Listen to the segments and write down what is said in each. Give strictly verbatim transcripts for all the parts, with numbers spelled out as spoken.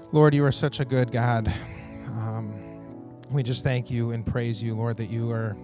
Lord, you are such a good God. Um, we just thank you and praise you, Lord, that you are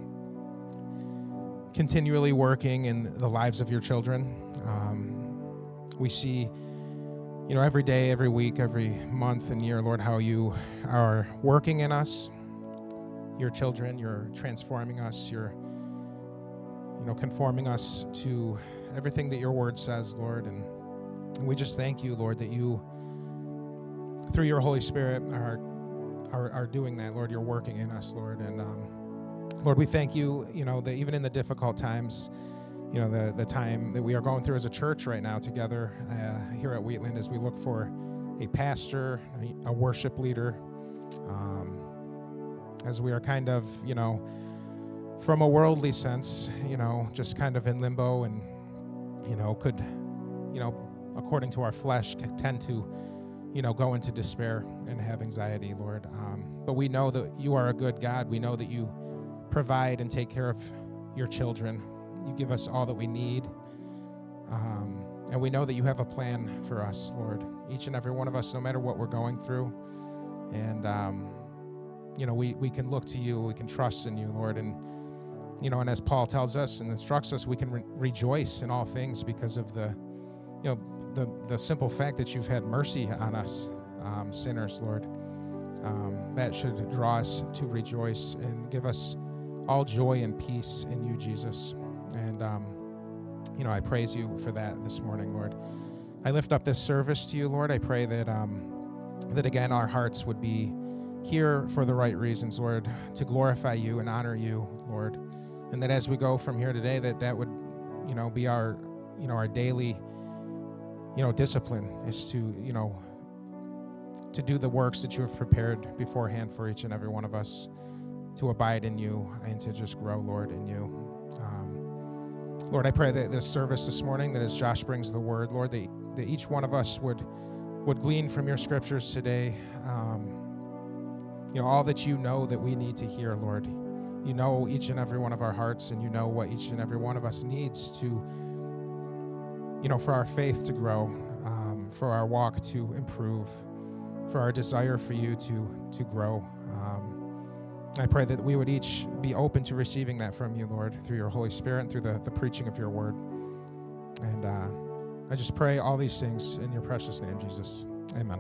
continually working in the lives of your children. Um, we see, you know, every day, every week, every month and year, Lord, how you are working in us, your children. You're transforming us. You're, you know, conforming us to everything that your word says, Lord. And, and we just thank you, Lord, that you, through your Holy Spirit, are, are are doing that, Lord. You're working in us, Lord. And um, Lord, we thank you, you know, that even in the difficult times, you know, the, the time that we are going through as a church right now together uh, here at Wheatland, as we look for a pastor, a, a worship leader, um, as we are kind of, you know, from a worldly sense, you know, just kind of in limbo and, you know, could, you know, according to our flesh, tend to, you know, go into despair and have anxiety, Lord. Um, but we know that you are a good God. We know that you provide and take care of your children. You give us all that we need. Um, and we know that you have a plan for us, Lord, each and every one of us, no matter what we're going through. And, um, you know, we, we can look to you. We can trust in you, Lord. And, you know, and as Paul tells us and instructs us, we can re- rejoice in all things because of the, you know, the, the simple fact that you've had mercy on us, um, sinners, Lord. Um, that should draw us to rejoice and give us all joy and peace in you, Jesus. And, um, you know, I praise you for that this morning, Lord. I lift up this service to you, Lord. I pray that, um, that again, our hearts would be here for the right reasons, Lord, to glorify you and honor you, Lord. And that as we go from here today, that that would, you know, be our, you know, our daily, you know, discipline is to, you know, to do the works that you have prepared beforehand for each and every one of us, to abide in you and to just grow, Lord, in you. Um, Lord, I pray that this service this morning, that as Josh brings the word, Lord, that, that each one of us would would glean from your scriptures today, um, you know, all that you know that we need to hear, Lord. You know each and every one of our hearts, and you know what each and every one of us needs to, you know, for our faith to grow, um, for our walk to improve, for our desire for you to to grow. Um, I pray that we would each be open to receiving that from you, Lord, through your Holy Spirit and through the, the preaching of your word. And uh, I just pray all these things in your precious name, Jesus. Amen.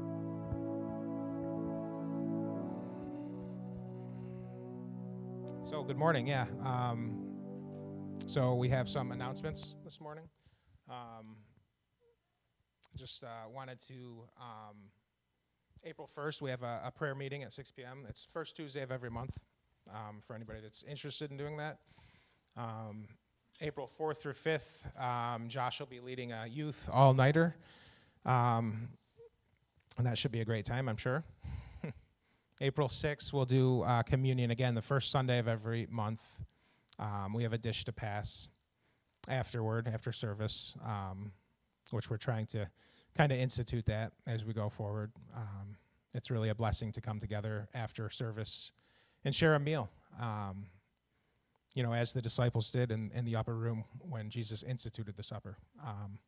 So good morning, yeah. Um, so we have some announcements this morning. Um, just uh, wanted to, um, April first, we have a, a prayer meeting at six p.m. It's first Tuesday of every month, um, for anybody that's interested in doing that. Um, April fourth through fifth, um, Josh will be leading a youth all-nighter, um, and that should be a great time, I'm sure. April sixth, we'll do uh, communion again, the first Sunday of every month. Um, we have a dish to pass afterward, after service, um, which we're trying to kind of institute that as we go forward. Um, it's really a blessing to come together after service and share a meal, um, you know, as the disciples did in, in the upper room when Jesus instituted the supper. Um,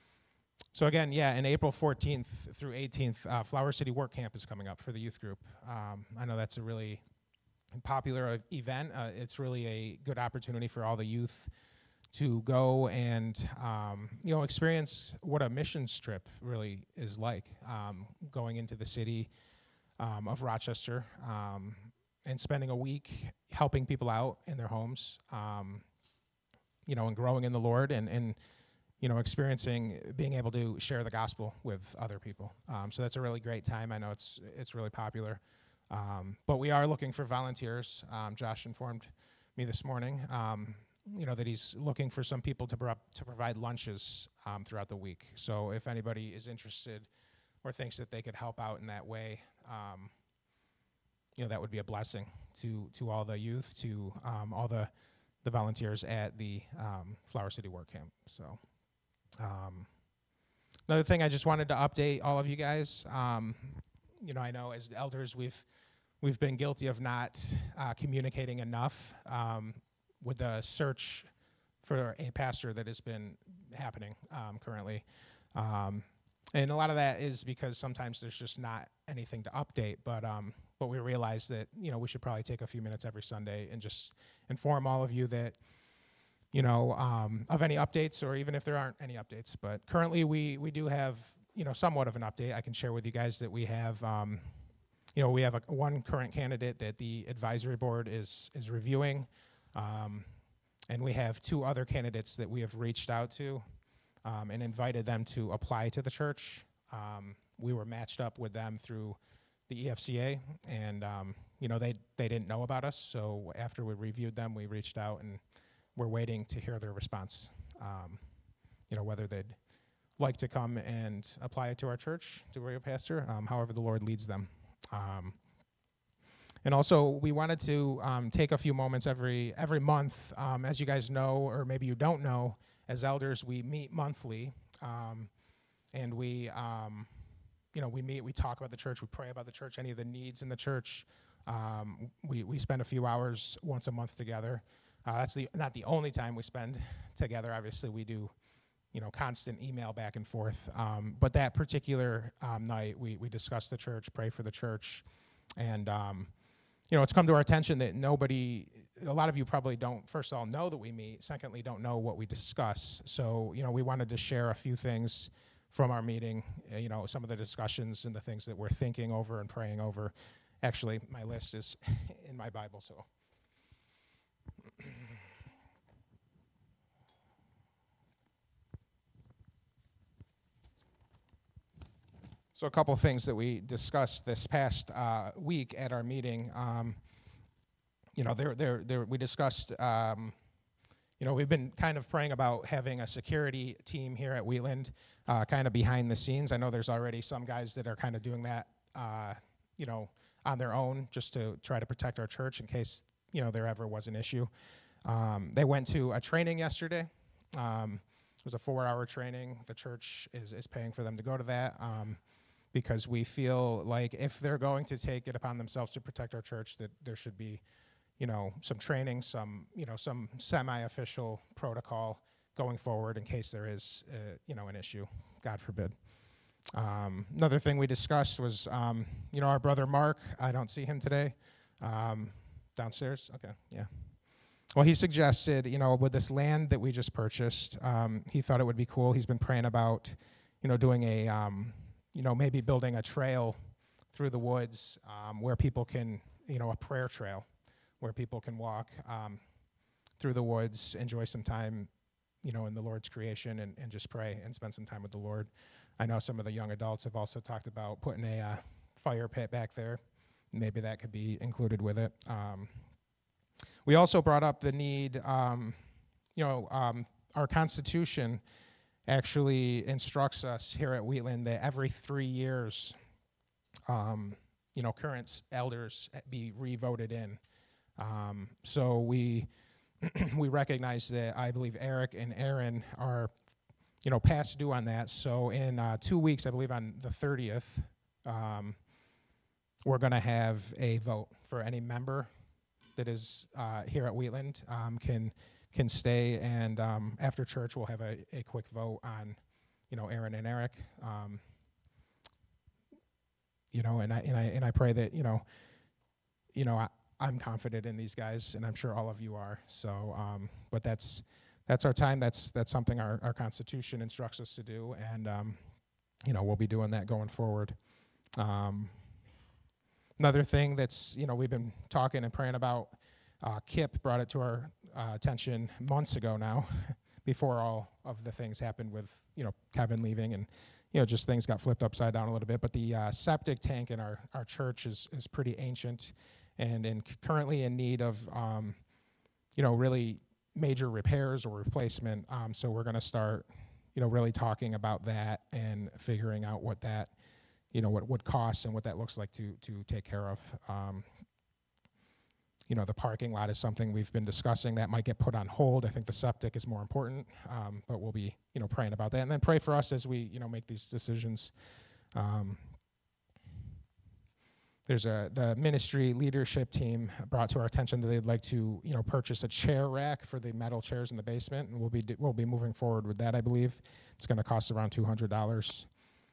So again, yeah, and April fourteenth through eighteenth, uh, Flower City Work Camp is coming up for the youth group. Um, I know that's a really popular event. Uh, it's really a good opportunity for all the youth to go and, um, you know, experience what a missions trip really is like, um, going into the city um, of Rochester um, and spending a week helping people out in their homes, um, you know, and growing in the Lord and, and you know, experiencing, being able to share the gospel with other people. Um, so that's a really great time. I know it's it's really popular. Um, but we are looking for volunteers. Um, Josh informed me this morning, um, you know, that he's looking for some people to, pro- to provide lunches um, throughout the week. So if anybody is interested or thinks that they could help out in that way, um, you know, that would be a blessing to to all the youth, to um, all the, the volunteers at the um, Flower City Work Camp. So. Um, another thing I just wanted to update all of you guys, um, you know, I know as elders we've we've been guilty of not uh, communicating enough um, with the search for a pastor that has been happening um, currently. Um, And a lot of that is because sometimes there's just not anything to update, but um, but we realized that, you know, we should probably take a few minutes every Sunday and just inform all of you that, you know, um, of any updates, or even if there aren't any updates. But currently we, we do have, you know, somewhat of an update. I can share with you guys that we have, um, you know, we have a, one current candidate that the advisory board is, is reviewing. Um, and we have two other candidates that we have reached out to um, and invited them to apply to the church. Um, we were matched up with them through the E F C A, and, um, you know, they, they didn't know about us. So after we reviewed them, we reached out, and we're waiting to hear their response, um, you know, whether they'd like to come and apply it to our church, to be a pastor, um, however the Lord leads them. Um, and also, we wanted to um, take a few moments every every month. Um, as you guys know, or maybe you don't know, as elders, we meet monthly, um, and we, um, you know, we meet, we talk about the church, we pray about the church, any of the needs in the church. Um, we, we spend a few hours once a month together. Uh, that's the not the only time we spend together. Obviously, we do, you know, constant email back and forth. Um, but that particular um, night, we we discuss the church, pray for the church, and um, you know, it's come to our attention that nobody, a lot of you probably don't, first of all, know that we meet. Secondly, don't know what we discuss. So, you know, we wanted to share a few things from our meeting. Uh, you know, some of the discussions and the things that we're thinking over and praying over. Actually, my list is in my Bible, so. So a couple of things that we discussed this past uh, week at our meeting. Um, you know, there, there, there. We discussed. Um, you know, we've been kind of praying about having a security team here at Wheatland, uh, kind of behind the scenes. I know there's already some guys that are kind of doing that. Uh, you know, on their own, just to try to protect our church in case, you know, there ever was an issue. Um, they went to a training yesterday. Um, it was a four-hour training. The church is is paying for them to go to that. Um, because we feel like if they're going to take it upon themselves to protect our church, that there should be, you know, some training, some, you know, some semi-official protocol going forward in case there is, uh, you know, an issue, God forbid. Um, another thing we discussed was, um, you know, our brother Mark, I don't see him today, um, downstairs, okay, yeah. Well, he suggested, you know, with this land that we just purchased, um, he thought it would be cool. He's been praying about, you know, doing a, um, you know, maybe building a trail through the woods um, where people can, you know, a prayer trail where people can walk um, through the woods, enjoy some time, you know, in the Lord's creation, and, and just pray and spend some time with the Lord. I know some of the young adults have also talked about putting a uh, fire pit back there. Maybe that could be included with it. Um, we also brought up the need, um, you know, um, our Constitution actually instructs us here at Wheatland that every three years, um, you know, current elders be re-voted in. Um, so we we recognize that I believe Eric and Aaron are, you know, past due on that. So in uh, two weeks, I believe on the thirtieth, um, we're going to have a vote for any member that is uh, here at Wheatland um, can. can stay, and um, after church we'll have a, a quick vote on, you know, Aaron and Eric. Um, you know, and I and I and I pray that, you know, you know, I, I'm confident in these guys, and I'm sure all of you are. So, um, but that's that's our time. That's that's something our, our Constitution instructs us to do, and um, you know, we'll be doing that going forward. Um, another thing that's, you know, we've been talking and praying about. Uh, Kip brought it to our uh, attention months ago now, before all of the things happened with, you know, Kevin leaving, and, you know, just things got flipped upside down a little bit. But the uh, septic tank in our, our church is is pretty ancient, and in currently in need of, um, you know, really major repairs or replacement. Um, so we're going to start, you know, really talking about that and figuring out what that, you know, what would cost and what that looks like to to take care of. Um, You know, the parking lot is something we've been discussing that might get put on hold. I think the septic is more important, um, but we'll be, you know, praying about that. And then pray for us as we, you know, make these decisions. Um, there's a, the ministry leadership team brought to our attention that they'd like to, you know, purchase a chair rack for the metal chairs in the basement, and we'll be, we'll be moving forward with that, I believe. It's going to cost around two hundred dollars.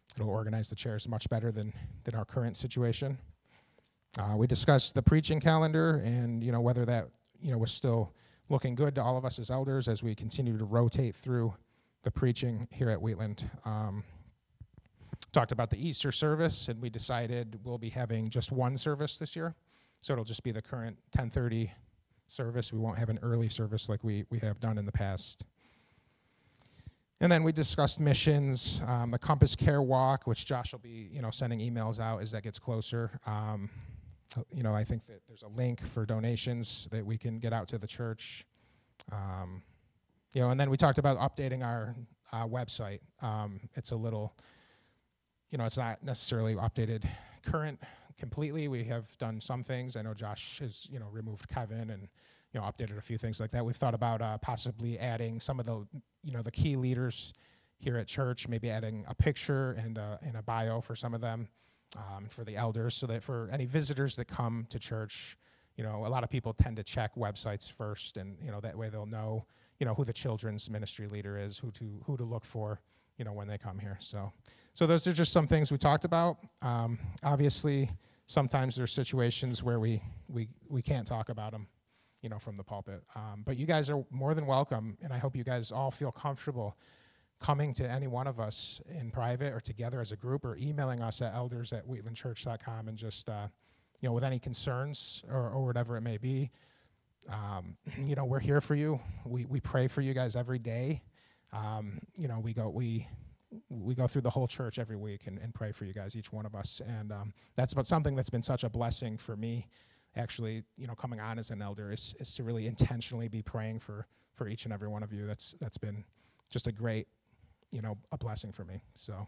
It'll organize the chairs much better than, than our current situation. Uh, we discussed the preaching calendar and, you know, whether that, you know, was still looking good to all of us as elders as we continue to rotate through the preaching here at Wheatland. Um, talked about the Easter service, and we decided we'll be having just one service this year. So it'll just be the current ten thirty service. We won't have an early service like we, we have done in the past. And then we discussed missions, um, the Compass Care Walk, which Josh will be, you know, sending emails out as that gets closer. Um, you know, I think that there's a link for donations that we can get out to the church. Um, you know, and then we talked about updating our uh, website. Um, it's a little, you know, it's not necessarily updated current completely. We have done some things. I know Josh has, you know, removed Kevin and, you know, updated a few things like that. We've thought about uh, possibly adding some of the, you know, the key leaders here at church, maybe adding a picture and, uh, and a bio for some of them, um, for the elders, so that for any visitors that come to church, you know, a lot of people tend to check websites first, and, you know, that way they'll know, you know, who the children's ministry leader is, who to who to look for, you know, when they come here. So, so those are just some things we talked about. Um, obviously, sometimes there's situations where we we we can't talk about them, you know, from the pulpit. Um, but you guys are more than welcome, and I hope you guys all feel comfortable coming to any one of us in private or together as a group, or emailing us at elders at wheatland church dot com, and just, uh, you know, with any concerns or, or whatever it may be. Um, you know, we're here for you. We we pray for you guys every day. Um, you know, we go we we go through the whole church every week and, and pray for you guys, each one of us. And um, that's about something that's been such a blessing for me, actually, you know, coming on as an elder, is, is to really intentionally be praying for, for each and every one of you. That's that's been just a great, you know, a blessing for me. So,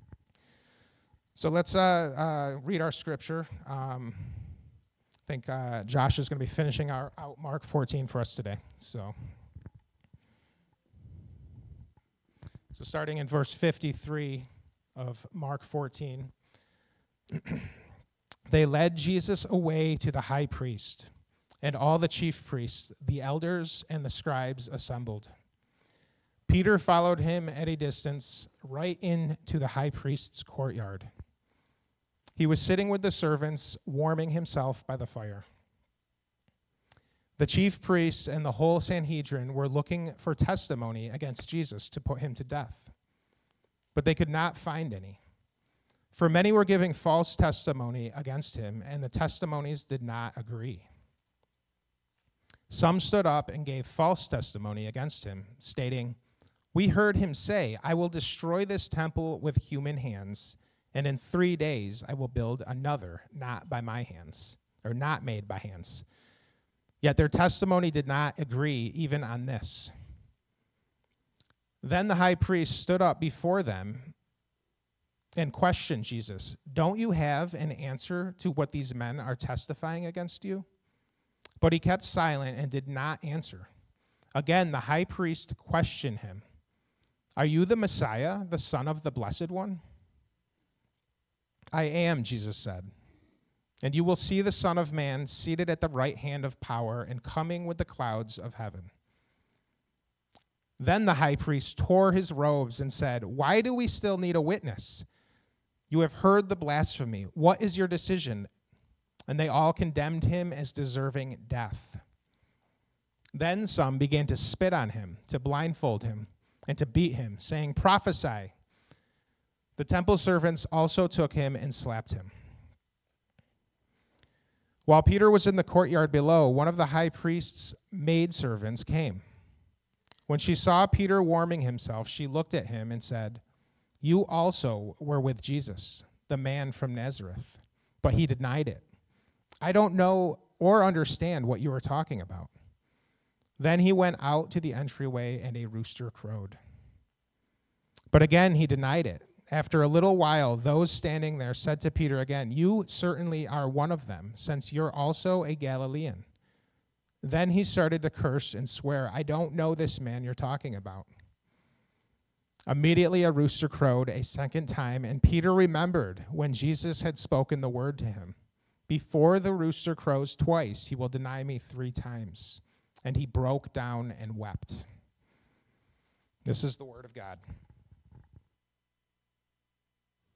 so let's uh, uh, read our scripture. Um, I think uh, Josh is going to be finishing our out Mark fourteen for us today. So, so starting in verse fifty-three of Mark fourteen. They led Jesus away to the high priest, and all the chief priests, the elders, and the scribes assembled. Peter followed him at a distance, right into the high priest's courtyard. He was sitting with the servants, warming himself by the fire. The chief priests and the whole Sanhedrin were looking for testimony against Jesus to put him to death, but they could not find any. For many were giving false testimony against him, and the testimonies did not agree. Some stood up and gave false testimony against him, stating, "We heard him say, 'I will destroy this temple with human hands, and in three days I will build another, not by my hands,' or not made by hands." Yet their testimony did not agree even on this. Then the high priest stood up before them and questioned Jesus. "Don't you have an answer to what these men are testifying against you?" But he kept silent and did not answer. Again, the high priest questioned him. "Are you the Messiah, the Son of the Blessed One?" "I am," Jesus said. "And you will see the Son of Man seated at the right hand of power and coming with the clouds of heaven." Then the high priest tore his robes and said, "Why do we still need a witness? You have heard the blasphemy. What is your decision?" And they all condemned him as deserving death. Then some began to spit on him, to blindfold him, and to beat him, saying, "Prophesy." The temple servants also took him and slapped him. While Peter was in the courtyard below, one of the high priest's maidservants came. When she saw Peter warming himself, she looked at him and said, "You also were with Jesus, the man from Nazareth." But he denied it. "I don't know or understand what you are talking about." Then he went out to the entryway, and a rooster crowed. But again he denied it. After a little while, those standing there said to Peter again, "You certainly are one of them, since you're also a Galilean." Then he started to curse and swear, "I don't know this man you're talking about." Immediately a rooster crowed a second time, and Peter remembered when Jesus had spoken the word to him, "Before the rooster crows twice, he will deny me three times." And he broke down and wept. This is the word of God.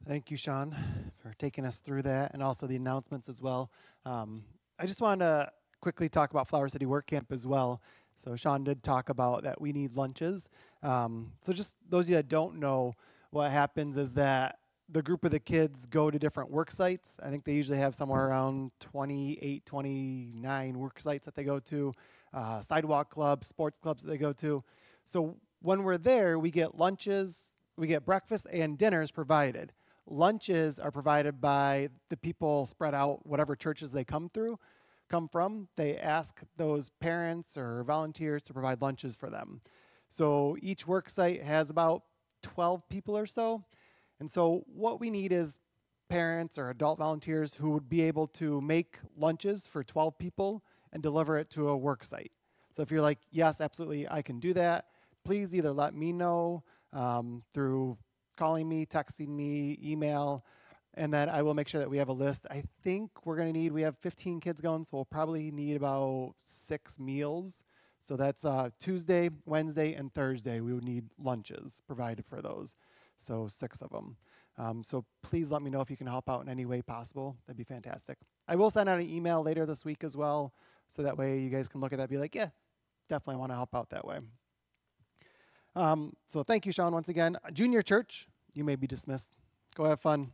Thank you, Sean, for taking us through that and also the announcements as well. Um, I just wanted to quickly talk about Flower City Work Camp as well. So Sean did talk about that we need lunches. Um, so just those of you that don't know, what happens is that the group of the kids go to different work sites. I think they usually have somewhere around twenty-eight, twenty-nine work sites that they go to, uh, sidewalk clubs, sports clubs that they go to. So when we're there, we get lunches, we get breakfast and dinners provided. Lunches are provided by the people spread out, whatever churches they come through, come from. They ask those parents or volunteers to provide lunches for them. So each work site has about twelve people or so. And so what we need is parents or adult volunteers who would be able to make lunches for twelve people and deliver it to a work site. So if you're like, yes, absolutely, I can do that, please either let me know um, through calling me, texting me, email, and then I will make sure that we have a list. I think we're going to need, we have fifteen kids going, so we'll probably need about six meals. So that's uh, Tuesday, Wednesday, and Thursday. We would need lunches provided for those. So six of them. Um, so please let me know if you can help out in any way possible. That'd be fantastic. I will send out an email later this week as well, so that way you guys can look at that and be like, yeah, definitely want to help out that way. Um, so thank you, Sean, once again. Junior church, you may be dismissed. Go have fun.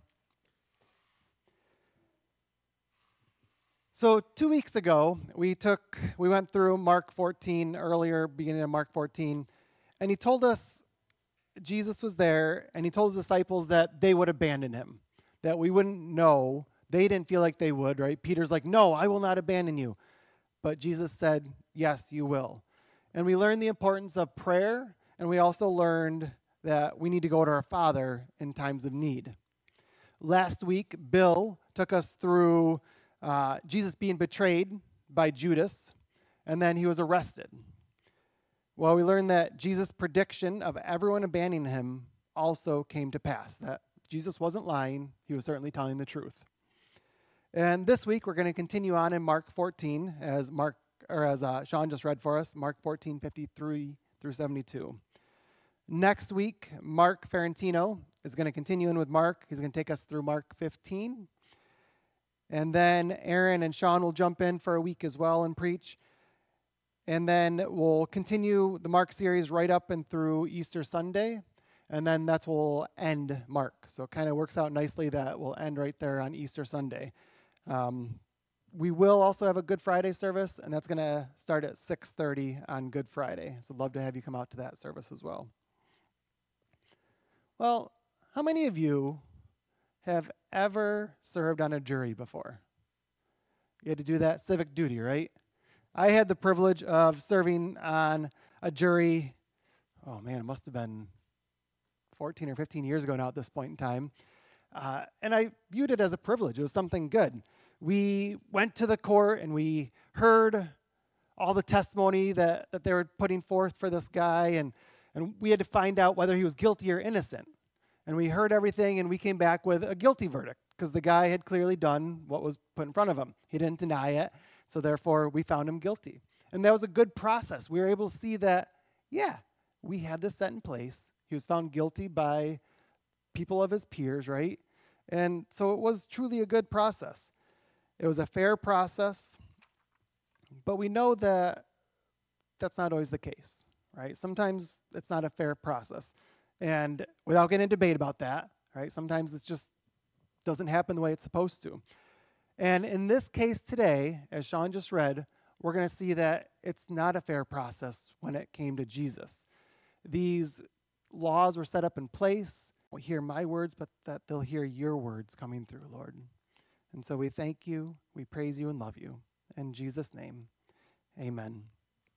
So two weeks ago, we took, we went through Mark fourteen earlier, beginning of Mark fourteen, and he told us Jesus was there, and he told his disciples that they would abandon him, that we wouldn't know. They didn't feel like they would, right? Peter's like, no, I will not abandon you. But Jesus said, yes, you will. And we learned the importance of prayer, and we also learned that we need to go to our Father in times of need. Last week, Bill took us through uh, Jesus being betrayed by Judas, and then he was arrested. Well, we learned that Jesus' prediction of everyone abandoning him also came to pass, that Jesus wasn't lying, he was certainly telling the truth. And this week, we're going to continue on in Mark fourteen, as Mark or as uh, Sean just read for us, Mark fourteen, fifty-three through seventy-two. Next week, Mark Ferrantino is going to continue in with Mark. He's going to take us through Mark fifteen. And then Aaron and Sean will jump in for a week as well and preach. And then we'll continue the Mark series right up and through Easter Sunday. And then that's where we'll end Mark. So it kind of works out nicely that we'll end right there on Easter Sunday. Um, we will also have a Good Friday service, and that's going to start at six thirty on Good Friday. So I'd love to have you come out to that service as well. Well, how many of you have ever served on a jury before? You had to do that civic duty, right? I had the privilege of serving on a jury, oh man, it must have been fourteen or fifteen years ago now at this point in time. Uh, and I viewed it as a privilege. It was something good. We went to the court and we heard all the testimony that, that they were putting forth for this guy, and, and we had to find out whether he was guilty or innocent. And we heard everything, and we came back with a guilty verdict because the guy had clearly done what was put in front of him. He didn't deny it, so therefore we found him guilty. And that was a good process. We were able to see that, yeah, we had this set in place. He was found guilty by people of his peers, right? And so it was truly a good process. It was a fair process, but we know that that's not always the case, right? Sometimes it's not a fair process. And without getting into debate about that, right, sometimes it just doesn't happen the way it's supposed to. And in this case today, as Sean just read, we're going to see that it's not a fair process when it came to Jesus. These laws were set up in place. We'll hear my words, but that they'll hear your words coming through, Lord. And so we thank you, we praise you, and love you. In Jesus' name, amen.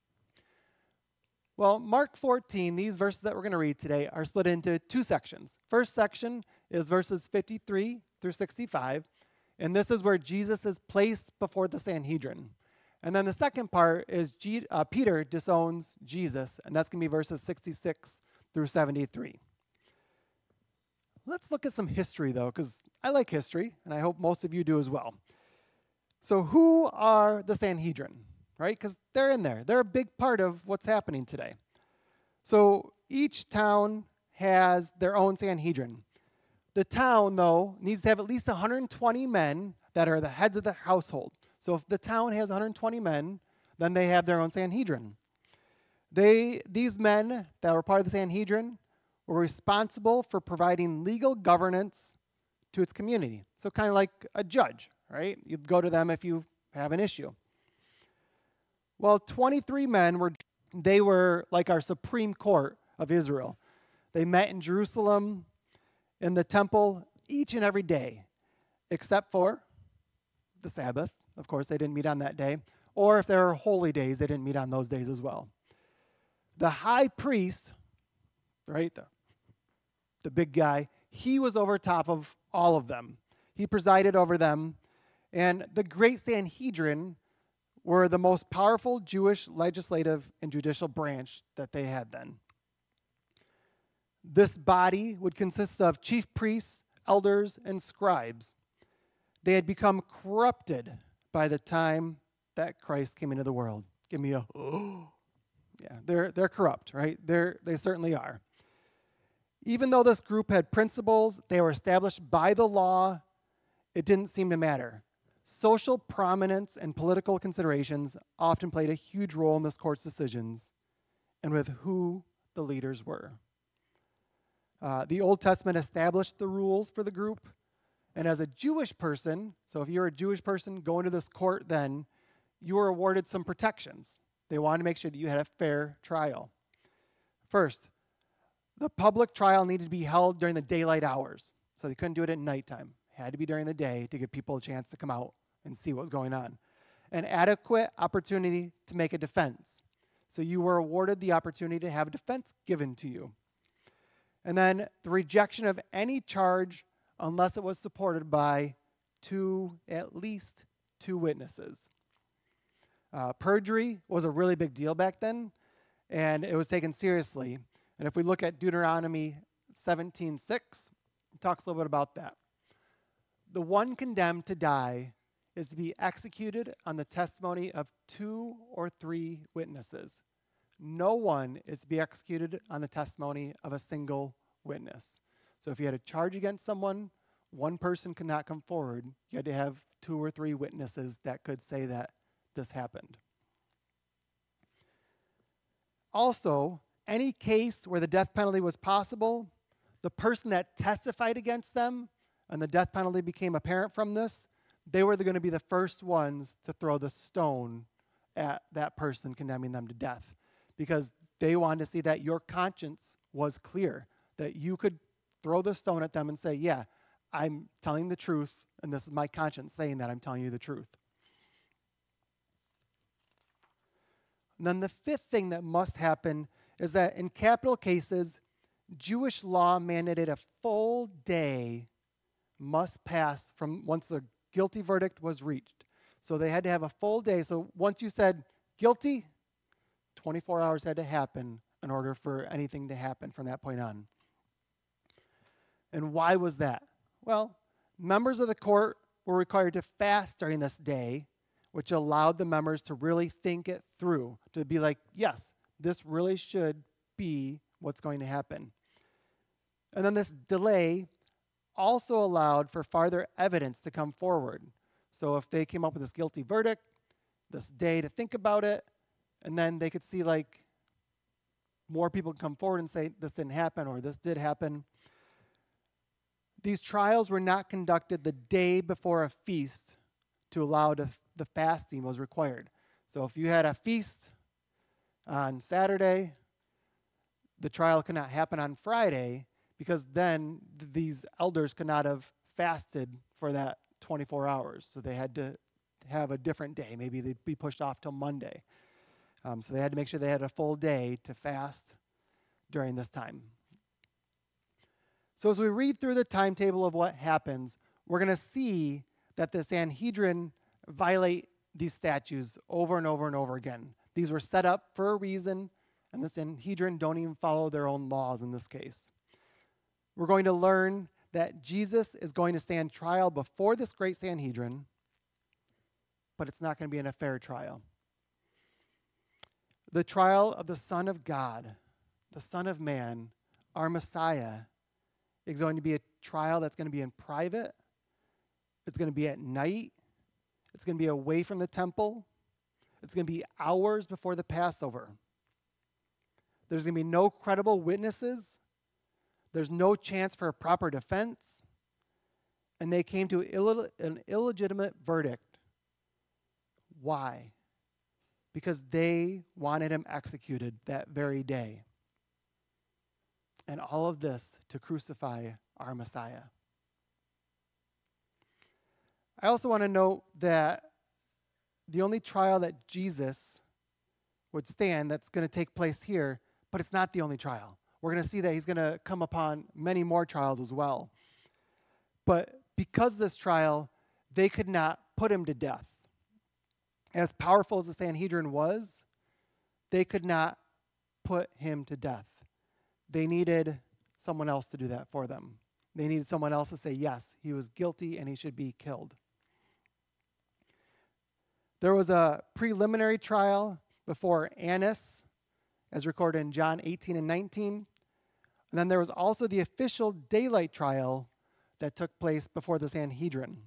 Well, Mark fourteen, these verses that we're going to read today are split into two sections. First section is verses fifty-three through sixty-five, and this is where Jesus is placed before the Sanhedrin. And then the second part is G- uh, Peter disowns Jesus, and that's going to be verses sixty-six through seventy-three. Let's look at some history, though, because I like history, and I hope most of you do as well. So who are the Sanhedrin, right? Because they're in there. They're a big part of what's happening today. So each town has their own Sanhedrin. The town, though, needs to have at least one hundred twenty men that are the heads of the household. So if the town has one hundred twenty men, then they have their own Sanhedrin. They, these men that were part of the Sanhedrin were responsible for providing legal governance to its community. So kind of like a judge, right? You'd go to them if you have an issue. Well, twenty-three men were, they were like our Supreme Court of Israel. They met in Jerusalem in the temple each and every day, except for the Sabbath. Of course, they didn't meet on that day. Or if there are holy days, they didn't meet on those days as well. The high priest, right, the, the big guy, he was over top of all of them. He presided over them. And the great Sanhedrin were the most powerful Jewish legislative and judicial branch that they had then. This body would consist of chief priests, elders, and scribes. They had become corrupted by the time that Christ came into the world. Give me a, oh. Yeah, they're, they're corrupt, right? They're, they certainly are. Even though this group had principles, they were established by the law, it didn't seem to matter. Social prominence and political considerations often played a huge role in this court's decisions and with who the leaders were. Uh, the Old Testament established the rules for the group, and as a Jewish person, so if you're a Jewish person going to this court then, you were awarded some protections. They wanted to make sure that you had a fair trial. First, the public trial needed to be held during the daylight hours, so they couldn't do it at nighttime. It had to be during the day to give people a chance to come out and see what was going on. An adequate opportunity to make a defense. So you were awarded the opportunity to have a defense given to you. And then the rejection of any charge unless it was supported by two, at least two witnesses. Uh, perjury was a really big deal back then, and it was taken seriously. And if we look at Deuteronomy seventeen six, it talks a little bit about that. The one condemned to die is to be executed on the testimony of two or three witnesses. No one is to be executed on the testimony of a single witness. So if you had a charge against someone, one person could not come forward. You had to have two or three witnesses that could say that this happened. Also, any case where the death penalty was possible, the person that testified against them and the death penalty became apparent from this, they were going to be the first ones to throw the stone at that person, condemning them to death, because they wanted to see that your conscience was clear, that you could throw the stone at them and say, yeah, I'm telling the truth, and this is my conscience saying that I'm telling you the truth. And then the fifth thing that must happen is that in capital cases, Jewish law mandated a full day must pass from once the guilty verdict was reached. So they had to have a full day. So once you said guilty, twenty-four hours had to happen in order for anything to happen from that point on. And why was that? Well, members of the court were required to fast during this day, which allowed the members to really think it through, to be like, yes, this really should be what's going to happen. And then this delay also allowed for farther evidence to come forward. So if they came up with this guilty verdict, this day to think about it, and then they could see like more people come forward and say this didn't happen or this did happen. These trials were not conducted the day before a feast to allow the, the fasting was required. So if you had a feast on Saturday, the trial could not happen on Friday because then th- these elders could not have fasted for that twenty-four hours. So they had to have a different day. Maybe they'd be pushed off till Monday. Um, so they had to make sure they had a full day to fast during this time. So as we read through the timetable of what happens, we're going to see that the Sanhedrin violate these statutes over and over and over again. These were set up for a reason, and the Sanhedrin don't even follow their own laws in this case. We're going to learn that Jesus is going to stand trial before this great Sanhedrin, but it's not going to be in a fair trial. The trial of the Son of God, the Son of Man, our Messiah, It's going to be a trial that's going to be in private. It's going to be at night. It's going to be away from the temple. It's going to be hours before the Passover. There's going to be no credible witnesses. There's no chance for a proper defense. And they came to Ill- an illegitimate verdict. Why? Because they wanted him executed that very day. And all of this to crucify our Messiah. I also want to note that the only trial that Jesus would stand that's going to take place here, but it's not the only trial. We're going to see that he's going to come upon many more trials as well. But because of this trial, they could not put him to death. As powerful as the Sanhedrin was, they could not put him to death. They needed someone else to do that for them. They needed someone else to say, yes, he was guilty and he should be killed. There was a preliminary trial before Annas, as recorded in John eighteen and nineteen. And then there was also the official daylight trial that took place before the Sanhedrin.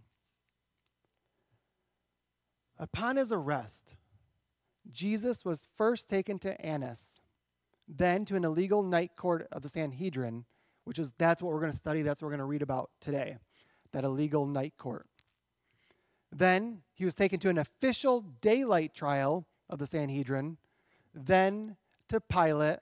Upon his arrest, Jesus was first taken to Annas, then to an illegal night court of the Sanhedrin, which is, that's what we're going to study, that's what we're going to read about today, that illegal night court. Then he was taken to an official daylight trial of the Sanhedrin, then to Pilate.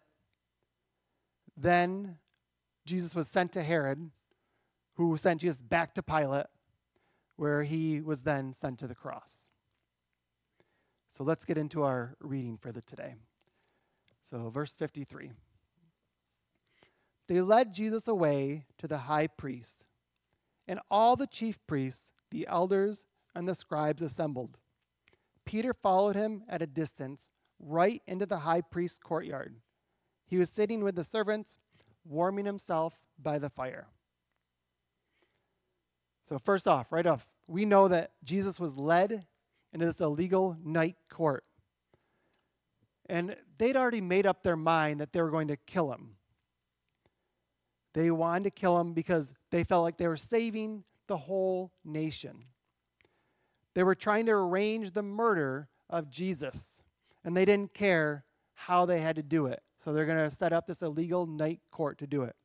Then Jesus was sent to Herod, who sent Jesus back to Pilate, where he was then sent to the cross. So let's get into our reading for the today. So verse fifty-three. They led Jesus away to the high priest, and all the chief priests, the elders, and the scribes assembled. Peter followed him at a distance, right into the high priest's courtyard. He was sitting with the servants, warming himself by the fire. So first off, right off, we know that Jesus was led into this illegal night court. And they'd already made up their mind that they were going to kill him. They wanted to kill him because they felt like they were saving the whole nation. They were trying to arrange the murder of Jesus, and they didn't care how they had to do it. So they're going to set up this illegal night court to do it.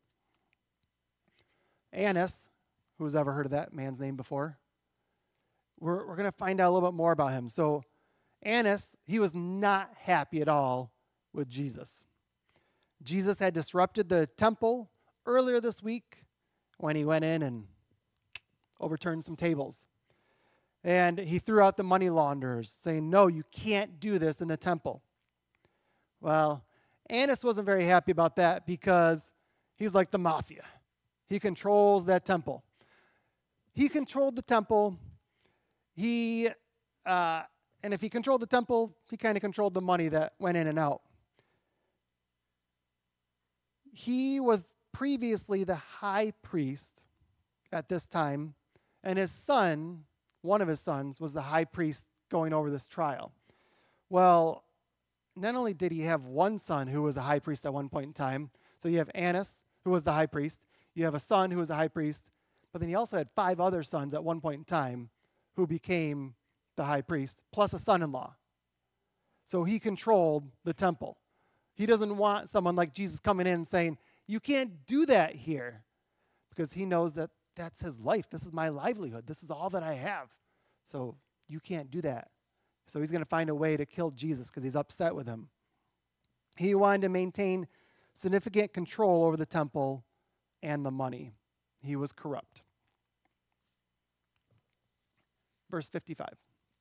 Annas, who's ever heard of that man's name before? We're, we're going to find out a little bit more about him. So Annas, he was not happy at all with Jesus. Jesus had disrupted the temple earlier this week when he went in and overturned some tables. And he threw out the money launderers, saying, no, you can't do this in the temple. Well, Annas wasn't very happy about that because he's like the mafia. He controls that temple. He controlled the temple. He, uh, and if he controlled the temple, he kind of controlled the money that went in and out. He was previously the high priest at this time, and his son, one of his sons, was the high priest going over this trial. Well, not only did he have one son who was a high priest at one point in time, so you have Annas, who was the high priest, you have a son who was a high priest, but then he also had five other sons at one point in time who became the high priest, plus a son-in-law. So he controlled the temple. He doesn't want someone like Jesus coming in and saying, you can't do that here, because he knows that that's his life. This is my livelihood. This is all that I have. So you can't do that. So he's going to find a way to kill Jesus because he's upset with him. He wanted to maintain significant control over the temple and the money. He was corrupt. Verse fifty-five.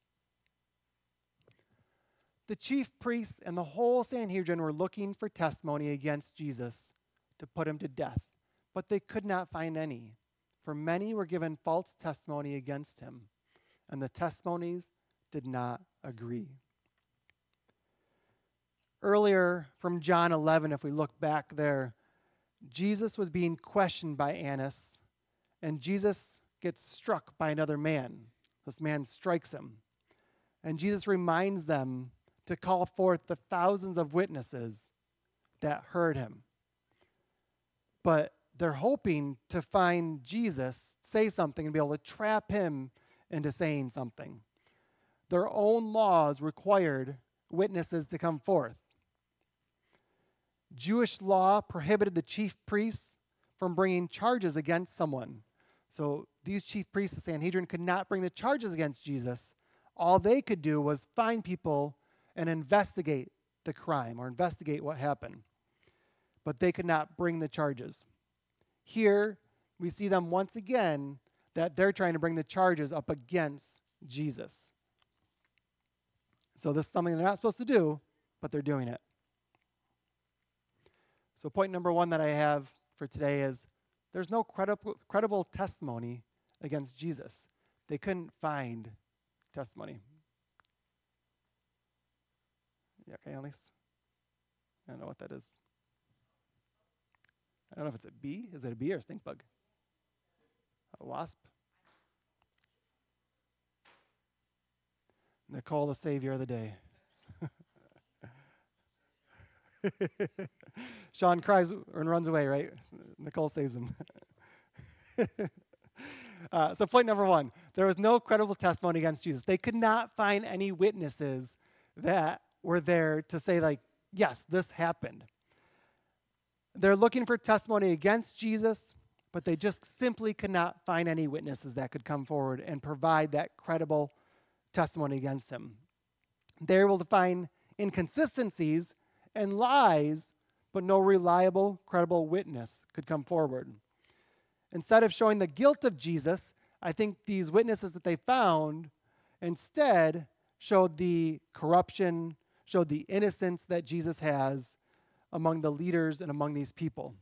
The chief priests and the whole Sanhedrin were looking for testimony against Jesus to put him to death, but they could not find any, for many were given false testimony against him, and the testimonies did not agree. Earlier from John eleven, if we look back there, Jesus was being questioned by Annas, and Jesus gets struck by another man. This man strikes him. And Jesus reminds them to call forth the thousands of witnesses that heard him. But they're hoping to find Jesus, say something, and be able to trap him into saying something. Their own laws required witnesses to come forth. Jewish law prohibited the chief priests from bringing charges against someone. So these chief priests, the Sanhedrin, could not bring the charges against Jesus. All they could do was find people and investigate the crime or investigate what happened. But they could not bring the charges. Here, we see them once again that they're trying to bring the charges up against Jesus. So this is something they're not supposed to do, but they're doing it. So point number one that I have for today is there's no credible, credible testimony against Jesus. They couldn't find testimony. Yeah, okay, Elise? I don't know what that is. I don't know if it's a bee. Is it a bee or a stink bug? A wasp? Nicole, the savior of the day. Sean cries and runs away, right? Nicole saves him. uh, so point number one, there was no credible testimony against Jesus. They could not find any witnesses that were there to say, like, yes, this happened. They're looking for testimony against Jesus, but they just simply could not find any witnesses that could come forward and provide that credible testimony against him. They're able to find inconsistencies and lies, but no reliable, credible witness could come forward. Instead of showing the guilt of Jesus, I think these witnesses that they found instead showed the corruption, showed the innocence that Jesus has among the leaders and among these people.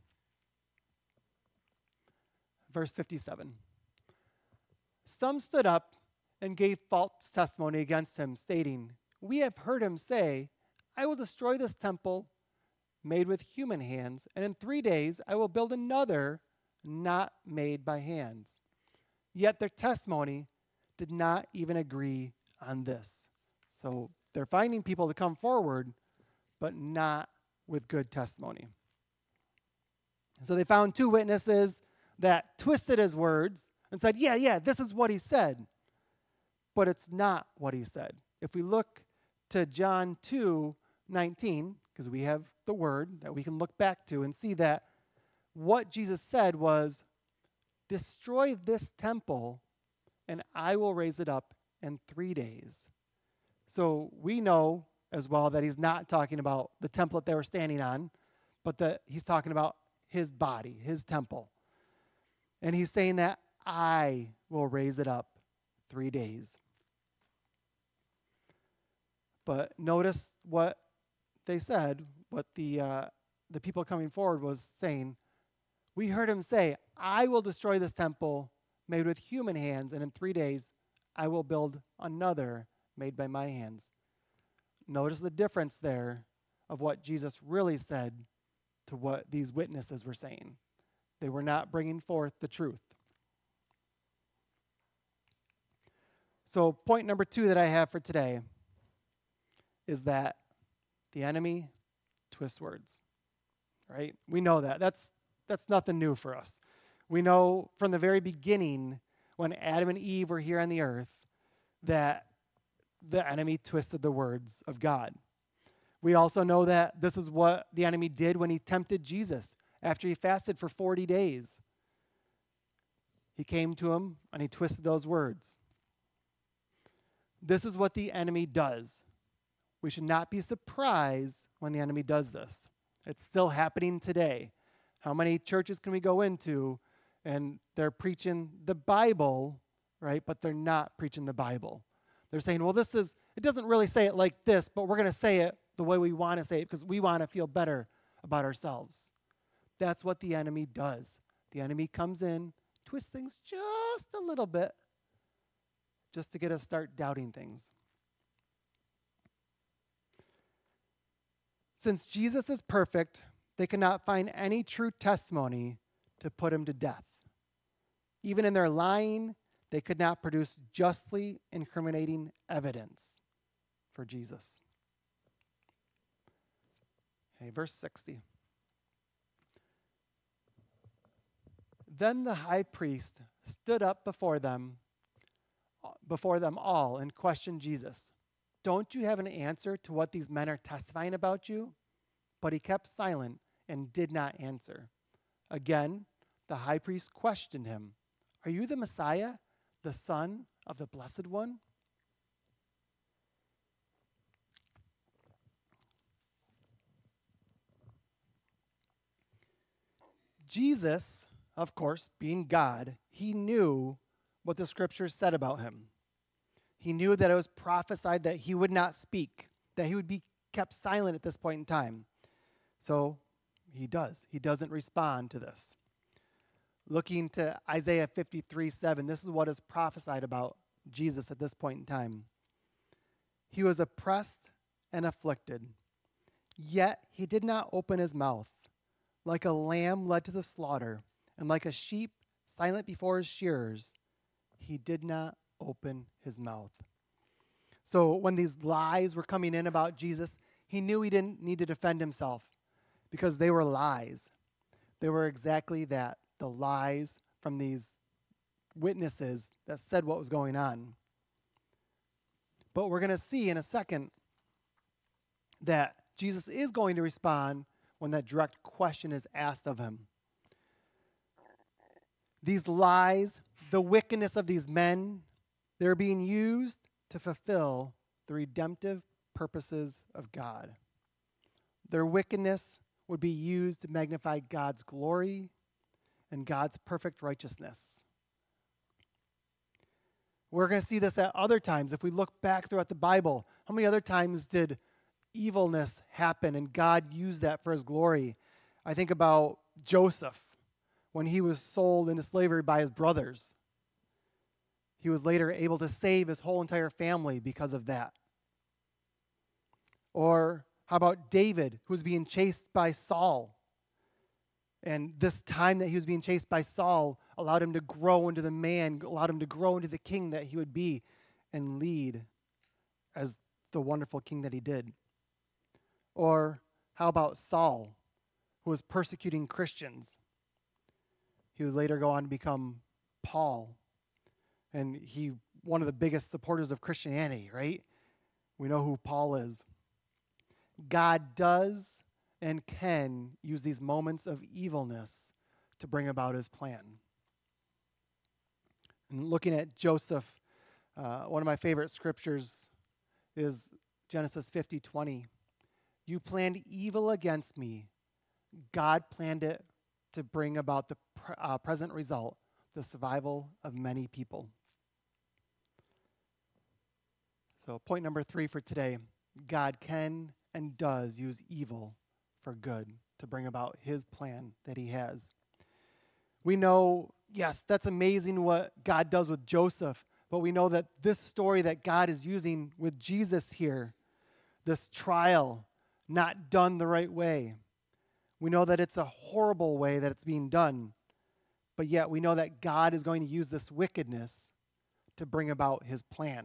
Verse fifty-seven. Some stood up and gave false testimony against him, stating, "We have heard him say, I will destroy this temple made with human hands, and in three days I will build another not made by hands." Yet their testimony did not even agree on this. So they're finding people to come forward, but not with good testimony. So they found two witnesses that twisted his words and said, yeah, yeah, this is what he said. But it's not what he said. If we look to John two nineteen, because we have the word that we can look back to and see that what Jesus said was, destroy this temple and I will raise it up in three days. So we know as well that he's not talking about the temple that they were standing on, but that he's talking about his body, his temple. And he's saying that I will raise it up three days. But notice what they said, what the uh, the people coming forward was saying. We heard him say, I will destroy this temple made with human hands, and in three days I will build another made by my hands. Notice the difference there of what Jesus really said to what these witnesses were saying. They were not bringing forth the truth. So point number two that I have for today is that the enemy twists words, right? We know that. That's, that's nothing new for us. We know from the very beginning when Adam and Eve were here on the earth that the enemy twisted the words of God. We also know that this is what the enemy did when he tempted Jesus after he fasted for forty days. He came to him and he twisted those words. This is what the enemy does. We should not be surprised when the enemy does this. It's still happening today. How many churches can we go into and they're preaching the Bible, right? But they're not preaching the Bible. They're saying, well, this is, it doesn't really say it like this, but we're going to say it the way we want to say it because we want to feel better about ourselves. That's what the enemy does. The enemy comes in, twists things just a little bit, just to get us start doubting things. Since Jesus is perfect, they cannot find any true testimony to put him to death. Even in their lying, they could not produce justly incriminating evidence for Jesus. Okay, verse sixty. Then the high priest stood up before them, before them all and questioned Jesus. Don't you have an answer to what these men are testifying about you? But he kept silent and did not answer. Again, the high priest questioned him. Are you the Messiah, the Son of the Blessed One? Jesus, of course, being God, he knew what the scriptures said about him. He knew that it was prophesied that he would not speak, that he would be kept silent at this point in time. So he does. He doesn't respond to this. Looking to Isaiah fifty-three seven, this is what is prophesied about Jesus at this point in time. He was oppressed and afflicted, yet he did not open his mouth. Like a lamb led to the slaughter, and like a sheep silent before his shearers, he did not open his mouth. So when these lies were coming in about Jesus, he knew he didn't need to defend himself because they were lies. They were exactly that, the lies from these witnesses that said what was going on. But we're going to see in a second that Jesus is going to respond when that direct question is asked of him. These lies, the wickedness of these men, they're being used to fulfill the redemptive purposes of God. Their wickedness would be used to magnify God's glory and God's perfect righteousness. We're going to see this at other times. If we look back throughout the Bible, how many other times did evilness happen and God used that for his glory? I think about Joseph when he was sold into slavery by his brothers. He was later able to save his whole entire family because of that. Or how about David, who was being chased by Saul? And this time that he was being chased by Saul allowed him to grow into the man, allowed him to grow into the king that he would be and lead as the wonderful king that he did. Or how about Saul, who was persecuting Christians? He would later go on to become Paul. And he, one of the biggest supporters of Christianity, right? We know who Paul is. God does and can use these moments of evilness to bring about his plan. And looking at Joseph, uh, one of my favorite scriptures is Genesis fifty twenty. You planned evil against me. God planned it to bring about the pr- uh, present result, the survival of many people. So point number three for today, God can and does use evil for good to bring about his plan that he has. We know, yes, that's amazing what God does with Joseph, but we know that this story that God is using with Jesus here, this trial, not done the right way. We know that it's a horrible way that it's being done, but yet we know that God is going to use this wickedness to bring about his plan,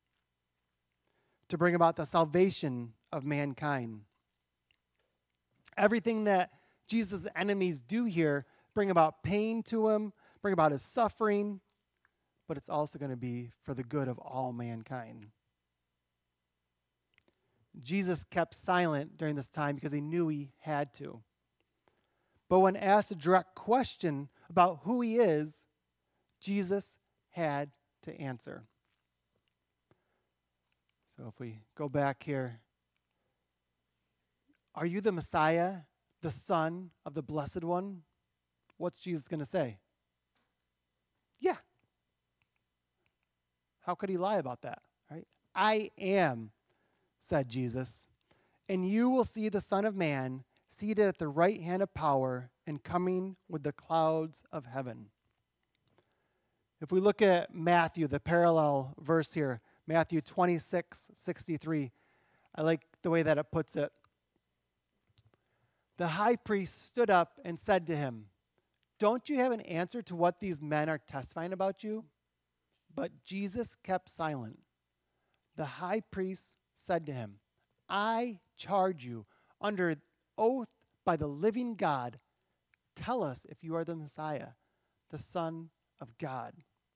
to bring about the salvation of mankind. Everything that Jesus' enemies do here bring about pain to him, bring about his suffering, but it's also going to be for the good of all mankind. Jesus kept silent during this time because he knew he had to. But when asked a direct question about who he is, Jesus had to answer. So if we go back here, are you the Messiah, the Son of the Blessed One? What's Jesus going to say? Yeah. How could he lie about that, right? I am, said Jesus, and you will see the Son of Man seated at the right hand of power and coming with the clouds of heaven. If we look at Matthew, the parallel verse here, Matthew twenty-six sixty-three, I like the way that it puts it. The high priest stood up and said to him, don't you have an answer to what these men are testifying about you? But Jesus kept silent. The high priest said to him, I charge you under oath by the living God, tell us if you are the Messiah, the Son of God.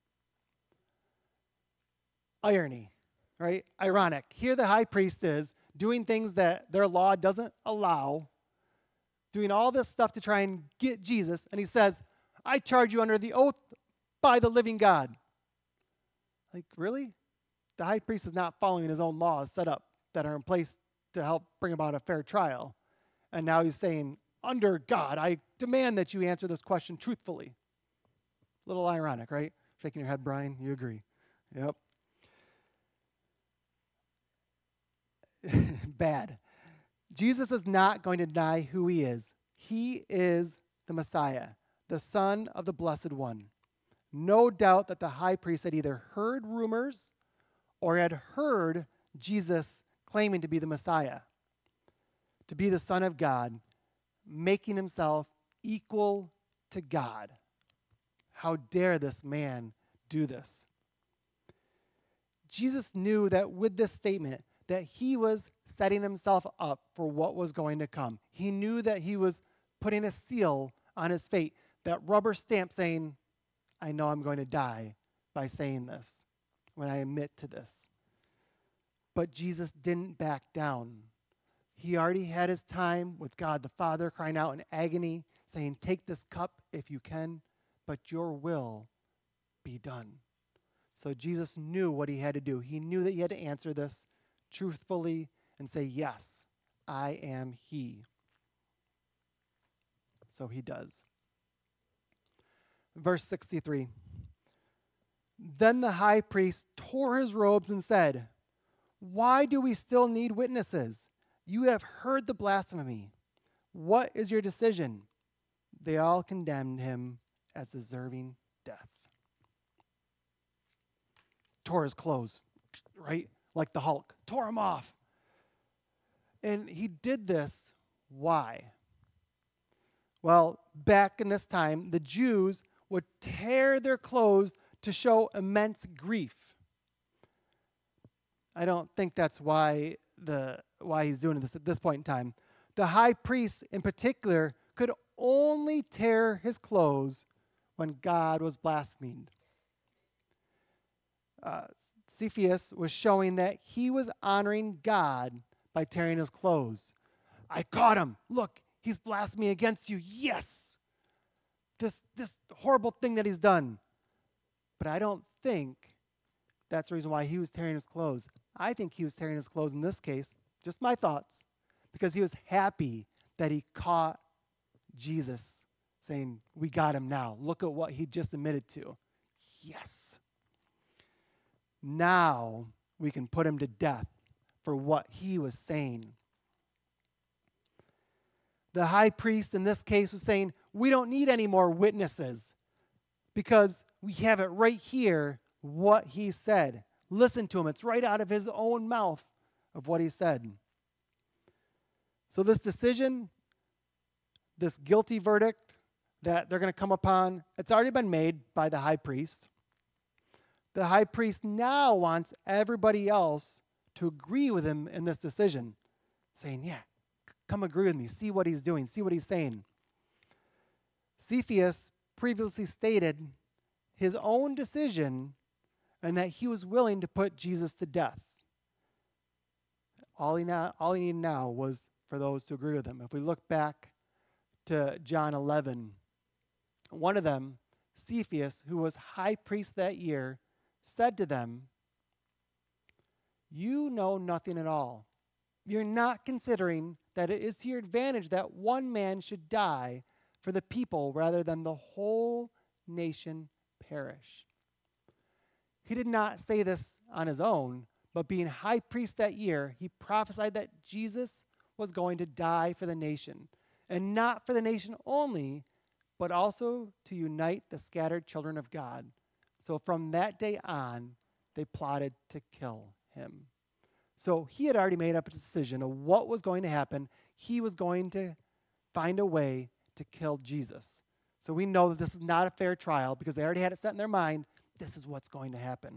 Irony, right? Ironic. Here the high priest is doing things that their law doesn't allow, doing all this stuff to try and get Jesus, and he says, I charge you under the oath by the living God. Like, really? The high priest is not following his own laws set up that are in place to help bring about a fair trial. And now he's saying, under God, I demand that you answer this question truthfully. A little ironic, right? Shaking your head, Brian. You agree. Yep. Bad. Jesus is not going to deny who he is. He is the Messiah, the Son of the Blessed One. No doubt that the high priest had either heard rumors or had heard Jesus claiming to be the Messiah, to be the Son of God, making himself equal to God. How dare this man do this? Jesus knew that with this statement, that he was setting himself up for what was going to come. He knew that he was putting a seal on his fate, that rubber stamp saying, I know I'm going to die by saying this, when I admit to this. But Jesus didn't back down. He already had his time with God the Father crying out in agony, saying, take this cup if you can, but your will be done. So Jesus knew what he had to do. He knew that he had to answer this truthfully and say, yes, I am he. So he does. Verse sixty-three. Then the high priest tore his robes and said, why do we still need witnesses? You have heard the blasphemy. What is your decision? They all condemned him as deserving death. Tore his clothes, right? Like the Hulk, tore him off. And he did this, why? Well, back in this time, the Jews would tear their clothes to show immense grief. I don't think that's why the why he's doing this at this point in time. The high priest in particular could only tear his clothes when God was blasphemed. Uh, Cepheus was showing that he was honoring God by tearing his clothes. I caught him. Look, he's blaspheming against you. Yes. This, this horrible thing that he's done. But I don't think that's the reason why he was tearing his clothes. I think he was tearing his clothes in this case, just my thoughts, because he was happy that he caught Jesus saying, we got him now. Look at what he just admitted to. Yes. Now we can put him to death for what he was saying. The high priest in this case was saying, we don't need any more witnesses because we have it right here, what he said. Listen to him. It's right out of his own mouth of what he said. So this decision, this guilty verdict that they're going to come upon, it's already been made by the high priest. The high priest now wants everybody else to agree with him in this decision, saying, yeah, come agree with me. See what he's doing. See what he's saying. Cepheus previously stated his own decision and that he was willing to put Jesus to death. All he, now, all he needed now was for those to agree with him. If we look back to John eleven, one of them, Cepheus, who was high priest that year, said to them, you know nothing at all. You're not considering that it is to your advantage that one man should die for the people rather than the whole nation perish. He did not say this on his own, but being high priest that year, he prophesied that Jesus was going to die for the nation, and not for the nation only, but also to unite the scattered children of God. So from that day on, they plotted to kill him. So he had already made up a decision of what was going to happen. He was going to find a way to kill Jesus. So we know that this is not a fair trial because they already had it set in their mind. This is what's going to happen.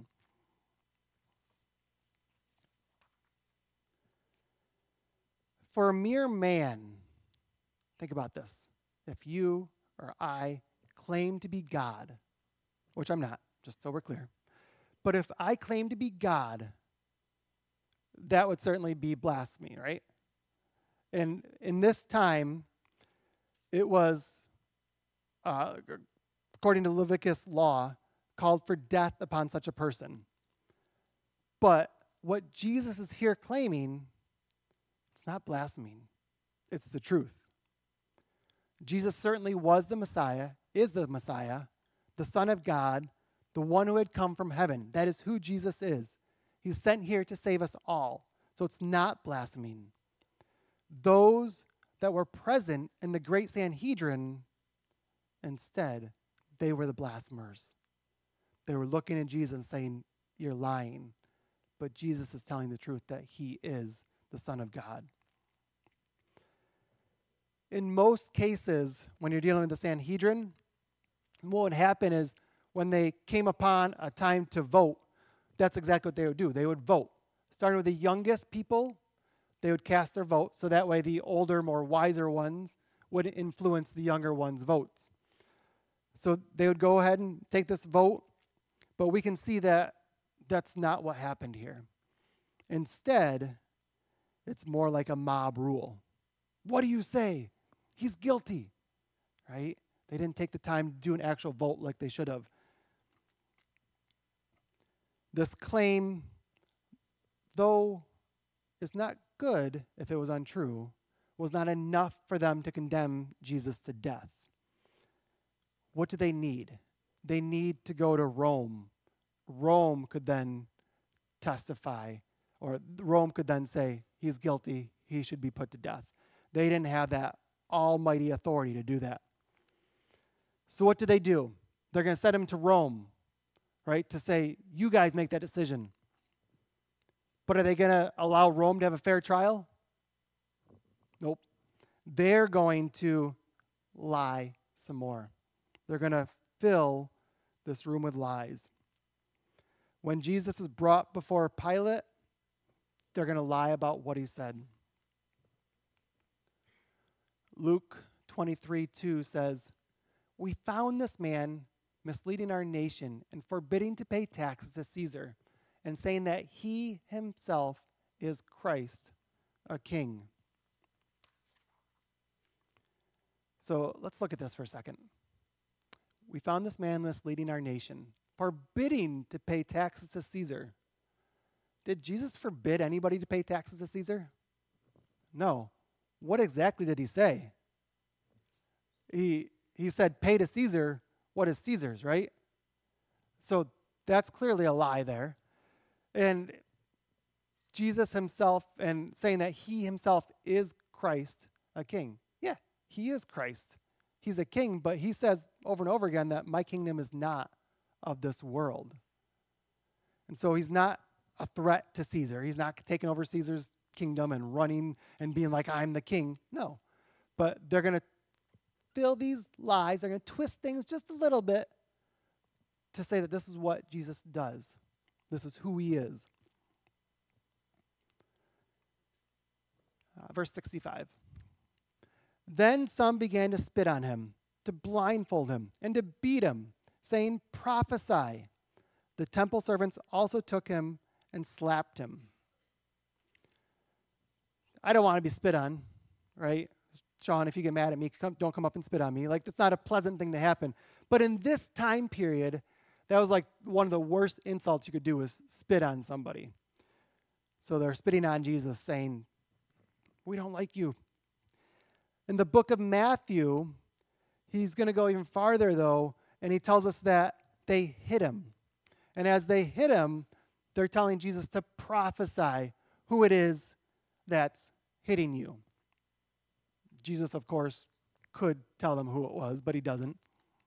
For a mere man, think about this. If you or I claim to be God, which I'm not, just so we're clear, but if I claim to be God, that would certainly be blasphemy, right? And in this time, it was, uh, according to Leviticus law, called for death upon such a person. But what Jesus is here claiming, it's not blaspheming. It's the truth. Jesus certainly was the Messiah, is the Messiah, the Son of God, the one who had come from heaven. That is who Jesus is. He's sent here to save us all. So it's not blaspheming. Those that were present in the great Sanhedrin, instead, they were the blasphemers. They were looking at Jesus and saying, you're lying. But Jesus is telling the truth that he is the Son of God. In most cases, when you're dealing with the Sanhedrin, what would happen is when they came upon a time to vote, that's exactly what they would do. They would vote. Starting with the youngest people, they would cast their vote, so that way the older, more wiser ones would influence the younger ones' votes. So they would go ahead and take this vote, but we can see that that's not what happened here. Instead, it's more like a mob rule. What do you say? He's guilty, right? They didn't take the time to do an actual vote like they should have. This claim, though is not good if it was untrue, was not enough for them to condemn Jesus to death. What do they need? They need to go to Rome. Rome could then testify, or Rome could then say, he's guilty, he should be put to death. They didn't have that almighty authority to do that. So what do they do? They're going to send him to Rome, right, to say, you guys make that decision. But are they going to allow Rome to have a fair trial? Nope. They're going to lie some more. They're going to fill this room with lies. When Jesus is brought before Pilate, they're going to lie about what he said. Luke twenty-three two says, we found this man misleading our nation and forbidding to pay taxes to Caesar, and saying that he himself is Christ, a king. So let's look at this for a second. We found this man misleading our nation, forbidding to pay taxes to Caesar. Did Jesus forbid anybody to pay taxes to Caesar? No. What exactly did he say? He he said, pay to Caesar what is Caesar's, right? So that's clearly a lie there. And Jesus himself, and saying that he himself is Christ, a king. Yeah, he is Christ. He's a king, but he says over and over again that my kingdom is not of this world. And so he's not a threat to Caesar. He's not taking over Caesar's kingdom and running and being like, I'm the king. No. But they're going to fill these lies. They're going to twist things just a little bit to say that this is what Jesus does. This is who he is. Uh, verse sixty-five. Then some began to spit on him, to blindfold him, and to beat him, saying, prophesy. The temple servants also took him and slapped him. I don't want to be spit on, right? Sean, if you get mad at me, come, don't come up and spit on me. Like, that's not a pleasant thing to happen. But in this time period, that was like one of the worst insults you could do was spit on somebody. So they're spitting on Jesus, saying, we don't like you. In the book of Matthew, he's going to go even farther, though, and he tells us that they hit him. And as they hit him, they're telling Jesus to prophesy who it is that's hitting you. Jesus, of course, could tell them who it was, but he doesn't.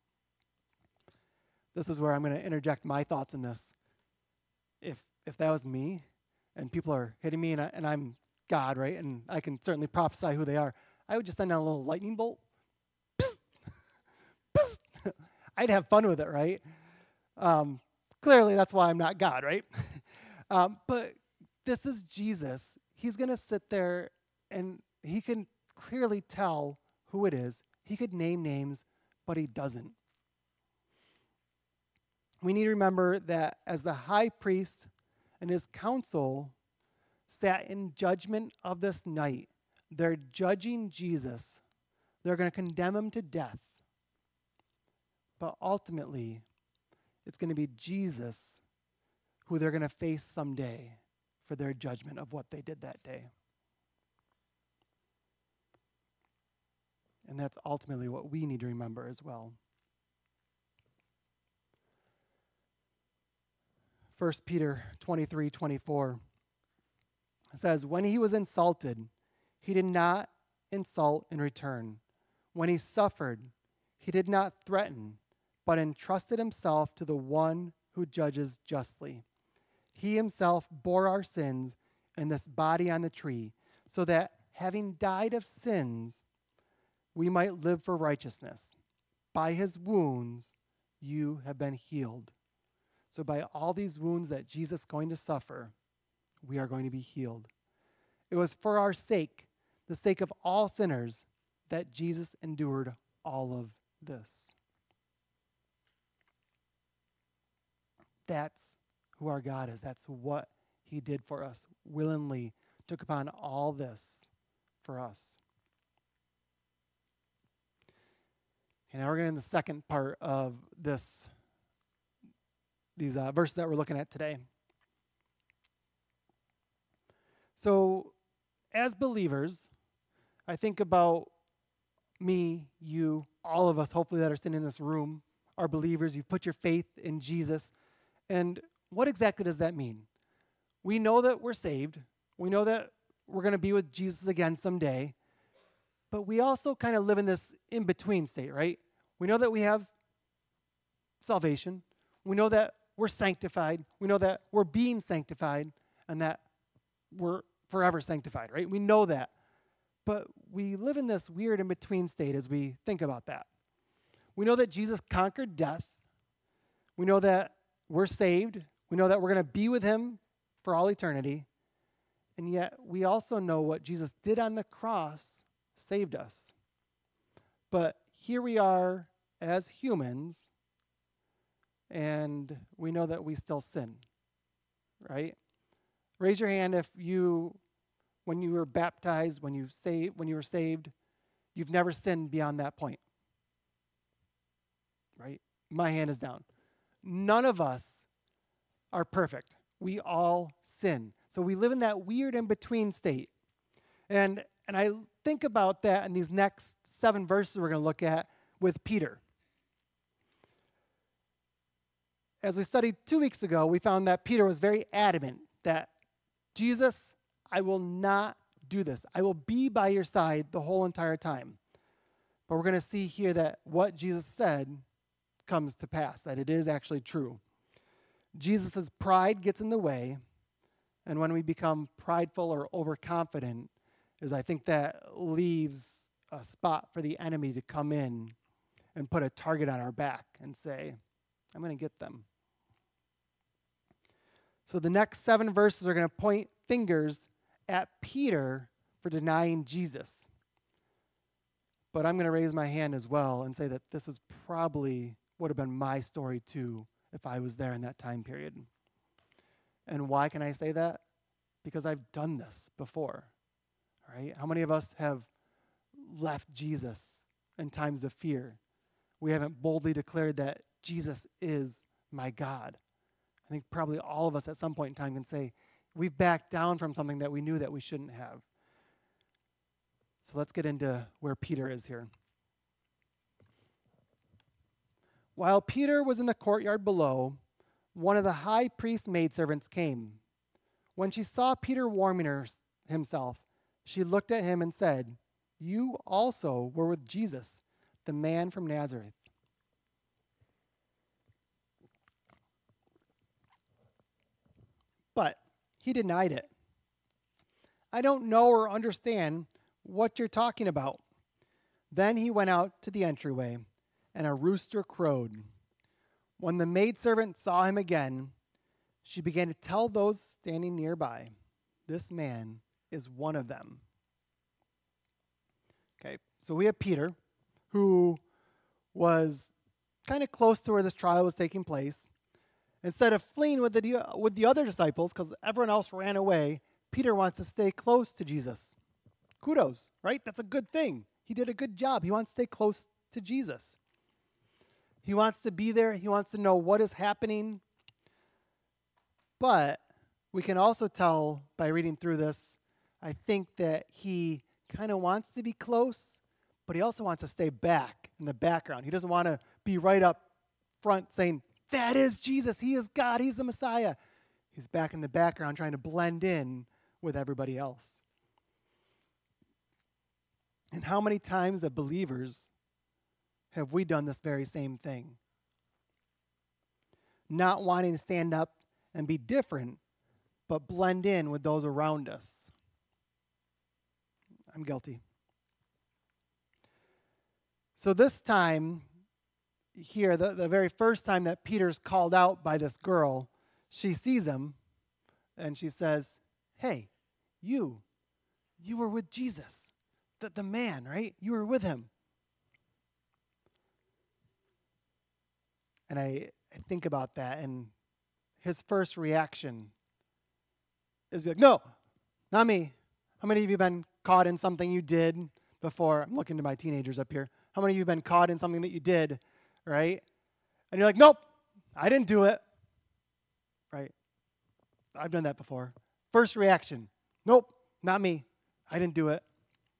This is where I'm going to interject my thoughts in this. If if that was me, and people are hitting me, and, I, and I'm God, right, and I can certainly prophesy who they are, I would just send out a little lightning bolt. Psst, psst. I'd have fun with it, right? Um, clearly, that's why I'm not God, right? um, but this is Jesus. He's going to sit there, and he can clearly tell who it is. He could name names, but he doesn't. we need to remember that as the high priest and his council sat in judgment of this night, they're judging Jesus. They're going to condemn him to death. But ultimately, it's going to be Jesus who they're going to face someday for their judgment of what they did that day. And that's ultimately what we need to remember as well. First Peter twenty-three twenty-four says, when he was insulted, he did not insult in return. When he suffered, he did not threaten, but entrusted himself to the one who judges justly. He himself bore our sins in this body on the tree, so that having died of sins, we might live for righteousness. By his wounds, you have been healed. So by all these wounds that Jesus is going to suffer, we are going to be healed. It was for our sake, the sake of all sinners, that Jesus endured all of this. That's who our God is. That's what he did for us, willingly took upon all this for us. And now we're getting to the second part of this, these uh, verses that we're looking at today. So, as believers, I think about me, you, all of us, hopefully, that are sitting in this room, are believers. You've put your faith in Jesus. And what exactly does that mean? We know that we're saved. We know that we're going to be with Jesus again someday. But we also kind of live in this in-between state, right? We know that we have salvation. We know that we're sanctified. We know that we're being sanctified and that we're forever sanctified, right? We know that. But we live in this weird in-between state as we think about that. We know that Jesus conquered death. We know that we're saved. We know that we're going to be with him for all eternity. And yet we also know what Jesus did on the cross saved us. But here we are as humans, and we know that we still sin, right? Raise your hand if you, when you were baptized, when you saved, when you were saved, you've never sinned beyond that point, right? My hand is down. None of us are perfect. We all sin. So we live in that weird in-between state. And and I think about that in these next seven verses we're going to look at with Peter. As we studied two weeks ago, we found that Peter was very adamant that, Jesus, I will not do this. I will be by your side the whole entire time. But we're going to see here that what Jesus said comes to pass, that it is actually true. Jesus' pride gets in the way, and when we become prideful or overconfident, is I think that leaves a spot for the enemy to come in and put a target on our back and say, I'm going to get them. So the next seven verses are going to point fingers at Peter for denying Jesus. But I'm going to raise my hand as well and say that this is probably would have been my story too if I was there in that time period. And why can I say that? Because I've done this before. Right? How many of us have left Jesus in times of fear? We haven't boldly declared that Jesus is my God. I think probably all of us at some point in time can say we've backed down from something that we knew that we shouldn't have. So let's get into where Peter is here. While Peter was in the courtyard below, one of the high priest's maidservants came. When she saw Peter warming her, himself, she looked at him and said, you also were with Jesus, the man from Nazareth. But he denied it. I don't know or understand what you're talking about. Then he went out to the entryway, and a rooster crowed. When the maidservant saw him again, she began to tell those standing nearby, this man is one of them. Okay, so we have Peter, who was kind of close to where this trial was taking place. Instead of fleeing with the, with the other disciples, because everyone else ran away, Peter wants to stay close to Jesus. Kudos, right? That's a good thing. He did a good job. He wants to stay close to Jesus. He wants to be there. He wants to know what is happening. But we can also tell by reading through this, I think that he kind of wants to be close, but he also wants to stay back in the background. He doesn't want to be right up front saying, that is Jesus. He is God. He's the Messiah. He's back in the background trying to blend in with everybody else. And how many times as believers have we done this very same thing? Not wanting to stand up and be different, but blend in with those around us. I'm guilty. So this time here, the, the very first time that Peter's called out by this girl, she sees him and she says, hey, you, you were with Jesus, the, the man, right? You were with him. And I, I think about that, and his first reaction is be like, no, not me. How many of you have been caught in something you did before? I'm looking to my teenagers up here. How many of you have been caught in something that you did, right? And you're like, nope, I didn't do it, right? I've done that before. First reaction, nope, not me. I didn't do it.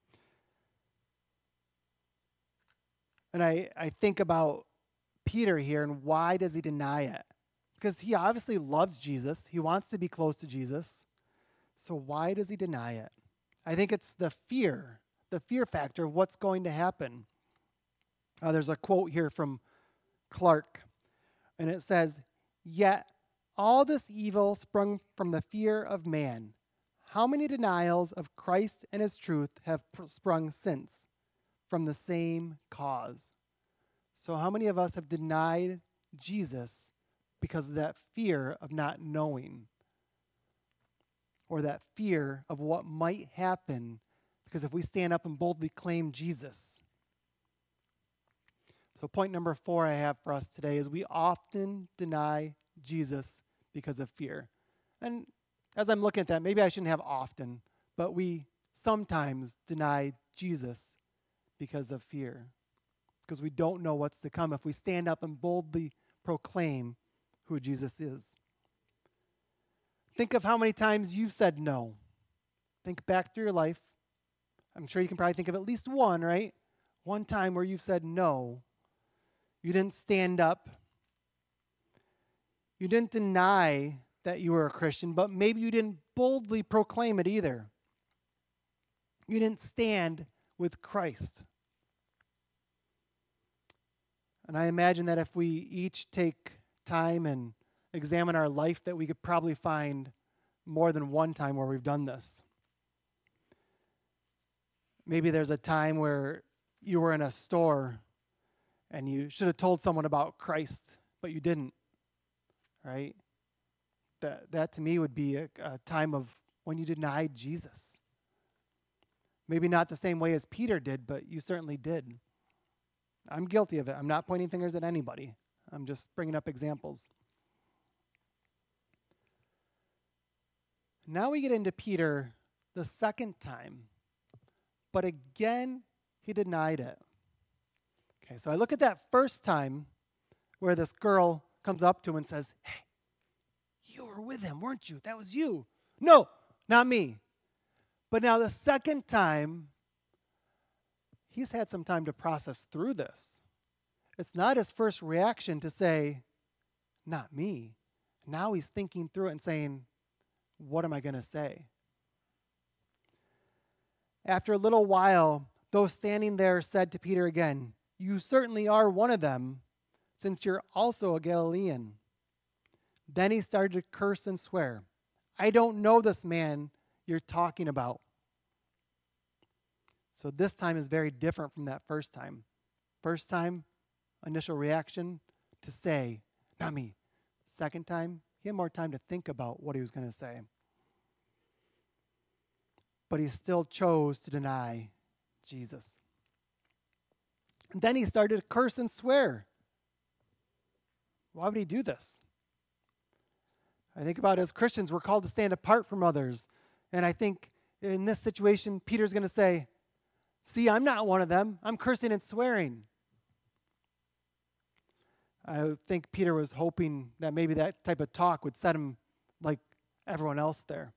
And I, I think about Peter here, and why does he deny it? Because he obviously loves Jesus. He wants to be close to Jesus. So why does he deny it? I think it's the fear, the fear factor of what's going to happen. Uh, there's a quote here from Clark, and it says, yet all this evil sprung from the fear of man. How many denials of Christ and his truth have pr- sprung since from the same cause? So how many of us have denied Jesus because of that fear of not knowing, or that fear of what might happen because if we stand up and boldly claim Jesus? So point number four I have for us today is we often deny Jesus because of fear. And as I'm looking at that, maybe I shouldn't have often, but we sometimes deny Jesus because of fear, because we don't know what's to come if we stand up and boldly proclaim who Jesus is. Think of how many times you've said no. Think back through your life. I'm sure you can probably think of at least one, right? One time where you've said no. You didn't stand up. You didn't deny that you were a Christian, but maybe you didn't boldly proclaim it either. You didn't stand with Christ. And I imagine that if we each take time and examine our life, that we could probably find more than one time where we've done this. Maybe there's a time where you were in a store and you should have told someone about Christ, but you didn't, right? That, that to me would be a, a time of when you denied Jesus. Maybe not the same way as Peter did, but you certainly did. I'm guilty of it. I'm not pointing fingers at anybody. I'm just bringing up examples. Now we get into Peter the second time, but again, he denied it. Okay, so I look at that first time where this girl comes up to him and says, hey, you were with him, weren't you? That was you. No, not me. But now the second time, he's had some time to process through this. It's not his first reaction to say, not me. Now he's thinking through it and saying, what am I going to say? After a little while, those standing there said to Peter again, you certainly are one of them, since you're also a Galilean. Then he started to curse and swear. I don't know this man you're talking about. So this time is very different from that first time. First time, initial reaction to say, not me. Second time, he had more time to think about what he was going to say. But he still chose to deny Jesus. And then he started to curse and swear. Why would he do this? I think about as Christians, we're called to stand apart from others. And I think in this situation, Peter's going to say, see, I'm not one of them. I'm cursing and swearing. I think Peter was hoping that maybe that type of talk would set him like everyone else there.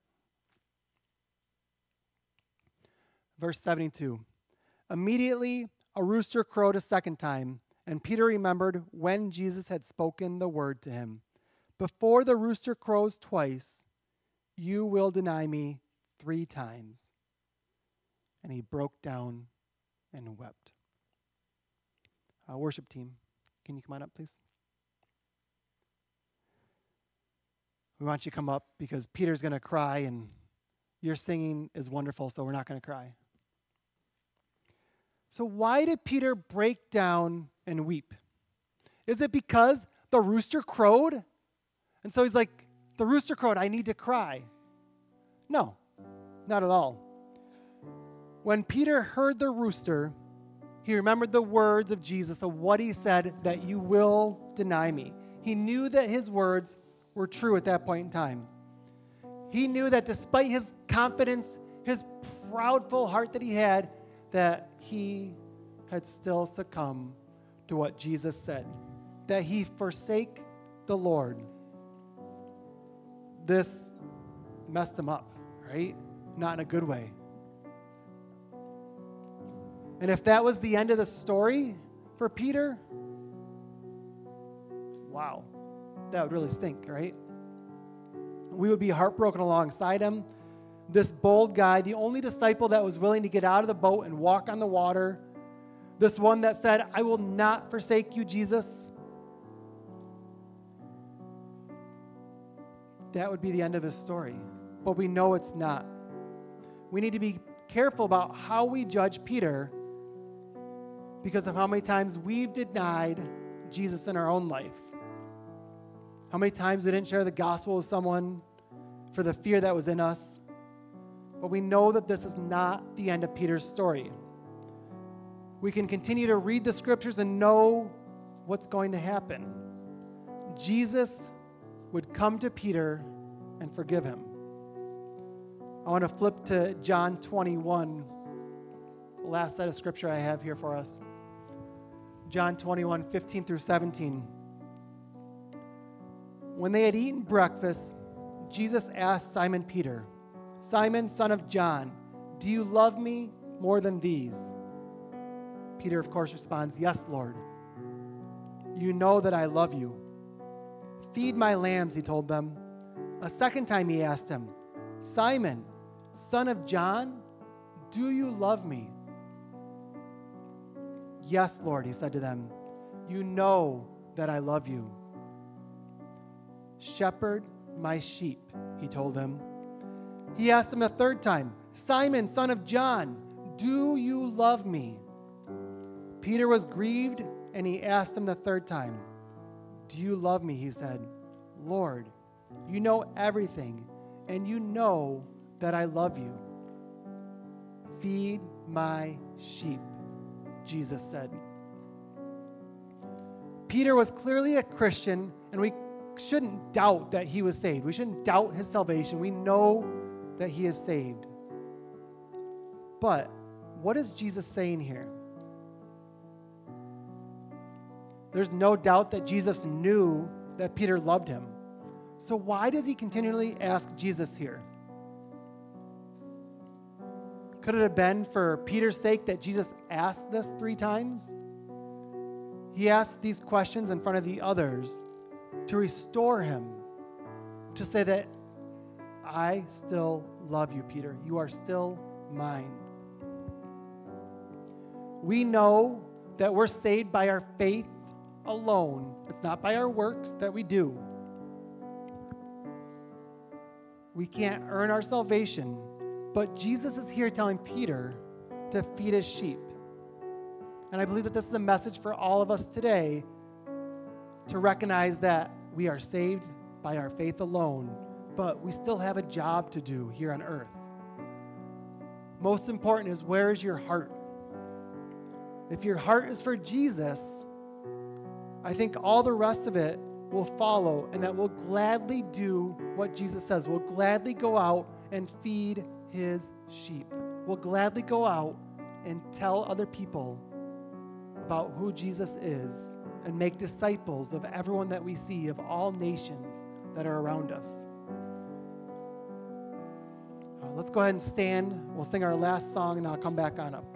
Verse seventy-two. Immediately a rooster crowed a second time, and Peter remembered when Jesus had spoken the word to him. Before the rooster crows twice, you will deny me three times. And he broke down and wept. Uh, worship team, can you come on up, please? We want you to come up because Peter's going to cry, and your singing is wonderful, so we're not going to cry. So why did Peter break down and weep? Is it because the rooster crowed? And so he's like, the rooster crowed, I need to cry. No, not at all. When Peter heard the rooster, he remembered the words of Jesus, of what he said, that you will deny me. He knew that his words were true at that point in time. He knew that despite his confidence, his proudful heart that he had, that he had still succumbed to what Jesus said, that he forsake the Lord. This messed him up, right? Not in a good way. And if that was the end of the story for Peter, wow, that would really stink, right? We would be heartbroken alongside him. This bold guy, the only disciple that was willing to get out of the boat and walk on the water, this one that said, I will not forsake you, Jesus. That would be the end of his story. But we know it's not. We need to be careful about how we judge Peter because of how many times we've denied Jesus in our own life. How many times we didn't share the gospel with someone for the fear that was in us. But we know that this is not the end of Peter's story. We can continue to read the scriptures and know what's going to happen. Jesus would come to Peter and forgive him. I want to flip to John twenty-one, the last set of scripture I have here for us. John twenty-one, fifteen through seventeen. When they had eaten breakfast, Jesus asked Simon Peter, Simon, son of John, do you love me more than these? Peter, of course, responds, yes, Lord. You know that I love you. Feed my lambs, he told them. A second time he asked him, Simon, son of John, do you love me? Yes, Lord, he said to them. You know that I love you. Shepherd my sheep, he told him. He asked him a third time, Simon, son of John, do you love me? Peter was grieved, and he asked him the third time, do you love me? He said, Lord, you know everything, and you know that I love you. Feed my sheep, Jesus said. Peter was clearly a Christian, and we shouldn't doubt that he was saved. We shouldn't doubt his salvation. We know that he is saved. But what is Jesus saying here? There's no doubt that Jesus knew that Peter loved him. So why does he continually ask Jesus here? Could it have been for Peter's sake that Jesus asked this three times? He asked these questions in front of the others to restore him, to say that I still love you, Peter. You are still mine. We know that we're saved by our faith alone. It's not by our works that we do. We can't earn our salvation, but Jesus is here telling Peter to feed his sheep. And I believe that this is a message for all of us today to recognize that we are saved by our faith alone, but we still have a job to do here on earth. Most important is, where is your heart? If your heart is for Jesus, I think all the rest of it will follow and that will gladly do what Jesus says. We'll gladly go out and feed his sheep. We'll gladly go out and tell other people about who Jesus is and make disciples of everyone that we see, of all nations that are around us. Uh, let's go ahead and stand. We'll sing our last song, and I'll come back on up.